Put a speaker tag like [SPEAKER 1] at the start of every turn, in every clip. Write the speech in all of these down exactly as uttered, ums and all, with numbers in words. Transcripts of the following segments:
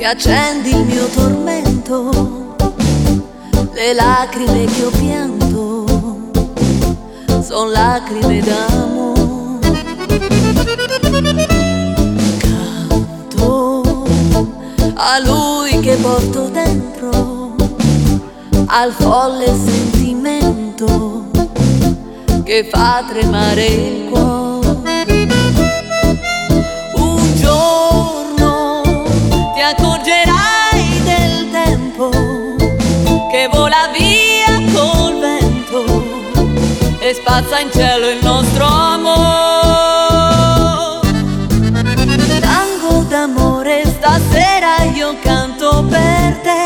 [SPEAKER 1] riaccendi il mio tormento, le lacrime che ho pianto son lacrime d'amore. Canto a lui che porto dentro, al folle sentimento che fa tremare il cuore. Un giorno ti accorgerai del tempo che vola via col vento e spazza in cielo il nostro amore. Tango d'amore stasera io canto per te,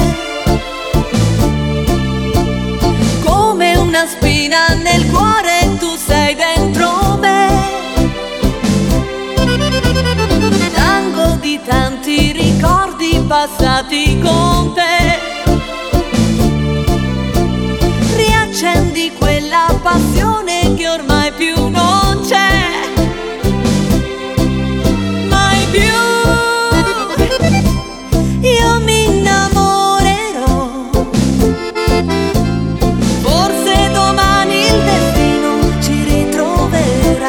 [SPEAKER 1] come una spina nel cuore tu sei dentro me. Tango di tanti ricordi passati con te, riaccendi quella passione che ormai più non c'è, mai più. Io mi innamorerò, forse domani il destino ci ritroverà.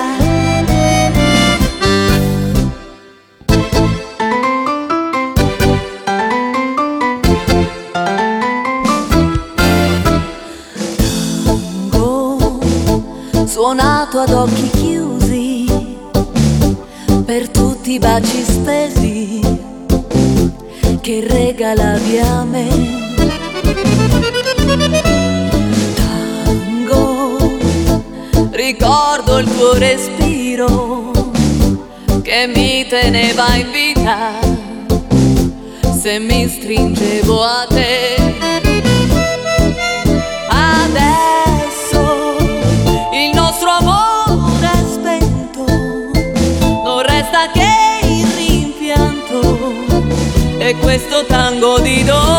[SPEAKER 1] Suonato ad occhi chiusi per tutti i baci spesi che regalavi a me. Tango, ricordo il tuo respiro che mi teneva in vita se mi stringevo a te. Che il rimpianto e questo tango di dolore.